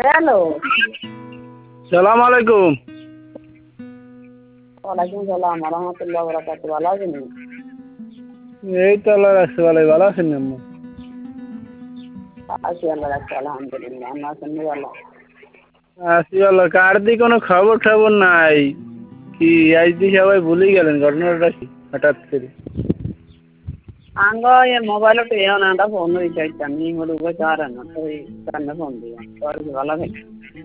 Hello. সালাম আলাইকুম। ওয়ালাইকুম সালাম রহমতুল্লাহ বরকাত। ভালো আছেন? এই তো আল্লাহ রাখছে ভালোই। ভালো আছেন আম্মা? আছি আল্লাহ রাখছে আলহামদুলিল্লাহ। আমরা আছেন ভালো? আছি ভালো। কার দি কোনো খবর টবর নাই। কি আজ দি সবাই ভুলেই গেলেন, ঘটনাটা কি হঠাৎ করে? আঙ্গ মোবাইল তো না ফোন রিচার্জ আমি হলো চার না তো ফোন দিলাম। ভালো থাকি।